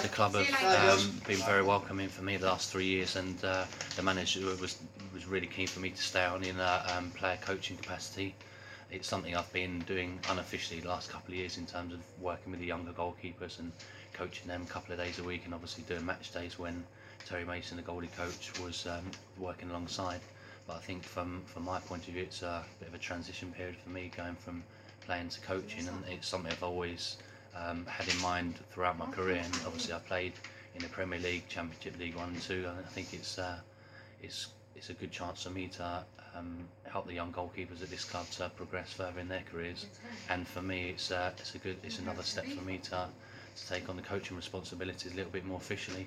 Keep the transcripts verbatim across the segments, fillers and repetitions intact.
the club have um, been very welcoming for me the last three years, and uh, the manager was was really keen for me to stay on in a um, player coaching capacity. It's something I've been doing unofficially the last couple of years in terms of working with the younger goalkeepers and coaching them a couple of days a week, and obviously doing match days when Terry Mason, the goalie coach, was um, working alongside. But I think from from my point of view, it's a bit of a transition period for me, going from playing to coaching, and it's something I've always um, had in mind throughout my career. And obviously I played in the Premier League, Championship League One and Two, and I think it's uh, it's it's a good chance for me to um, help the young goalkeepers at this club to progress further in their careers. And for me, it's uh, it's a good it's another step for me to to take on the coaching responsibilities a little bit more officially.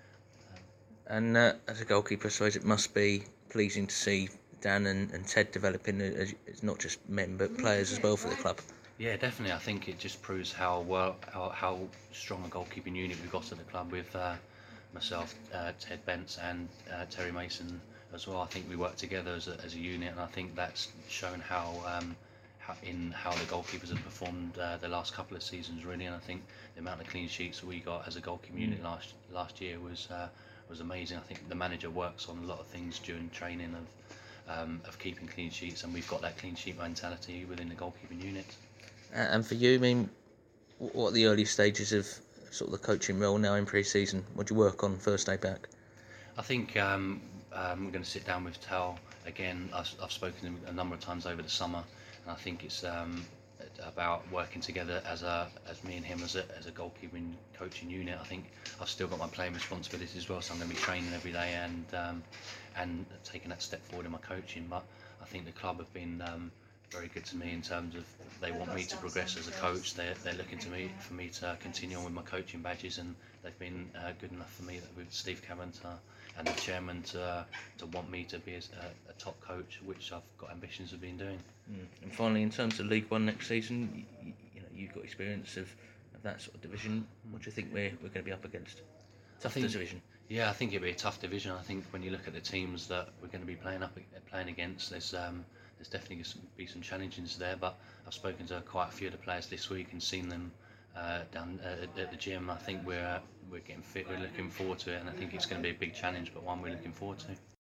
And uh, as a goalkeeper, I suppose it must be pleasing to see Dan and, and Ted developing as, as not just men but players as well for the club. Yeah, definitely. I think it just proves how well how, how strong a goalkeeping unit we've got at the club with uh, myself, uh, Ted Bence, and uh, Terry Mason as well. I think we work together as a, as a unit, and I think that's shown how. Um, how in how the goalkeepers have performed uh, the last couple of seasons, really. And I think the amount of clean sheets that we got as a goalkeeping unit last last year was uh, was amazing. I think the manager works on a lot of things during training of um, of keeping clean sheets, and we've got that clean sheet mentality within the goalkeeping unit. And for you, I mean, what are the early stages of sort of the coaching role now in pre-season? What do you work on first day back? I think um, um, we're going to sit down with Tal again. I've, I've spoken to him a number of times over the summer, and I think it's um, about working together as a as me and him as a as a goalkeeping coaching unit. I think I've still got my playing responsibilities as well, so I'm going to be training every day and um, and taking that step forward in my coaching. But I think the club have been um, very good to me in terms of they want me to progress as a coach. They're, they're looking to me for me to continue on with my coaching badges, and they've been uh, good enough for me with Steve Cameron to, and the chairman to uh, to want me to be a, a top coach, which I've got ambitions of being doing. Mm. And finally, in terms of League One next season, you, you know you've got experience of, of that sort of division. What do you think we're we're going to be up against? Tough think, division. Yeah, I think it'll be a tough division. I think when you look at the teams that we're going to be playing up playing against, there's um, there's definitely going to be some challenges there. But I've spoken to quite a few of the players this week and seen them uh, down uh, at the gym. I think we're uh, we're getting fit. We're looking forward to it, and I think it's going to be a big challenge, but one we're looking forward to.